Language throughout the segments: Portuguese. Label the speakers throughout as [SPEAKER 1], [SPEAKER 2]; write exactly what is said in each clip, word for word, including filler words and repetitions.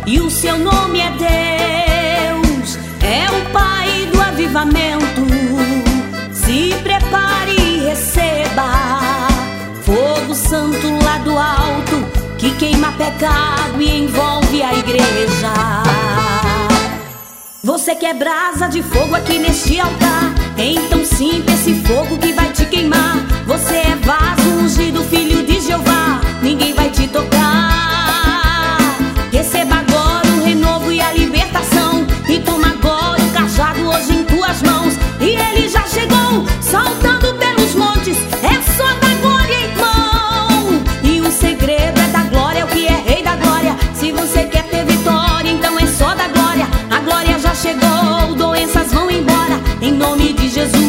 [SPEAKER 1] e o seu nome é Deus. É o Pai do avivamento. Se prepare e receba fogo santo lá do alto, que queima pecado e envolve a igreja. Você quer brasa de fogo aqui neste altar? Então sinta esse fogo que vai te queimar. Você é vaso ungido, filho de Jeová, ninguém vai te tocar. Receba agora o renovo e a libertação, e toma agora o cajado hoje em tuas mãos. E ele já chegou, saltando pelos montes, é só da glória, irmão. E o segredo é da glória, o que é rei da glória. Se você quer ter vitória, então é só da glória. A glória já chegou, doenças vão embora, em nome de Jesus.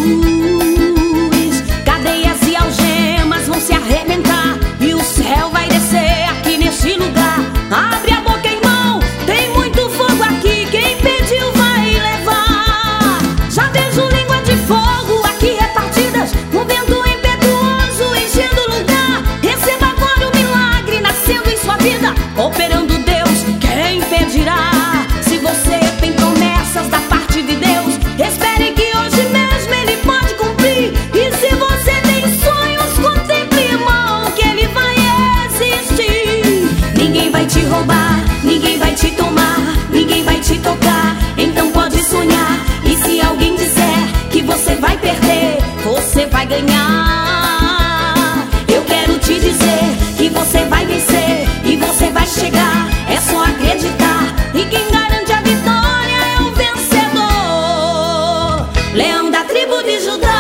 [SPEAKER 1] Cadeias e algemas vão se arrebentar, e o céu vai descer aqui neste lugar. Abre a boca, irmão, tem muito fogo aqui, quem pediu vai levar. Já vejo língua de fogo aqui repartidas, um vento impetuoso enchendo o lugar. Receba agora o milagre nascendo em sua vida, operando Deus, quem impedirá? Se você tem promessas da parte de Deus, espere que hoje mesmo ele pode cumprir. E se você tem sonhos, contemple, irmão, que ele vai existir. Ninguém vai te roubar, ninguém vai te tomar, ninguém vai te tocar, então pode sonhar. E se alguém disser que você vai perder, você vai ganhar. Eu quero te dizer que você vai vencer e você vai chegar, é só acreditar. E quem garante a vitória é o vencedor, Leão da tribo de Judá.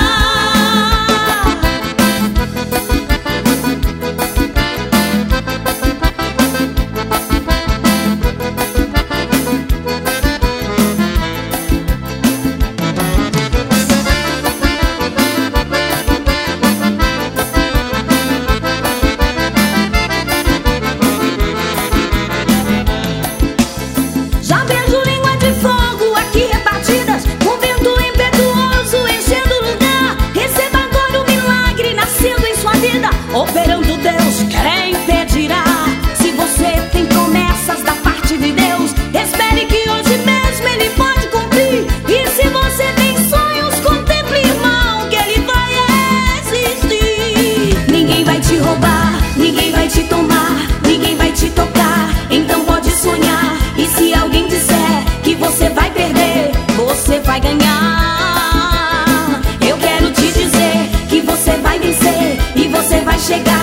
[SPEAKER 1] Já vejo língua de fogo aqui repartidas, um vento impetuoso enchendo o lugar. Receba agora o milagre nascendo em sua vida, operando Deus, quem impedirá? Se você tem promessas da parte de Deus, espere que hoje mesmo ele pode cumprir. E se você tem sonhos, contemple, irmão, que ele vai existir. Ninguém vai te roubar, ninguém vai te tomar, ninguém vai te tocar, então pode sonhar. E se alguém disser que você vai perder, você vai ganhar. Eu quero te dizer que você vai vencer e você vai chegar,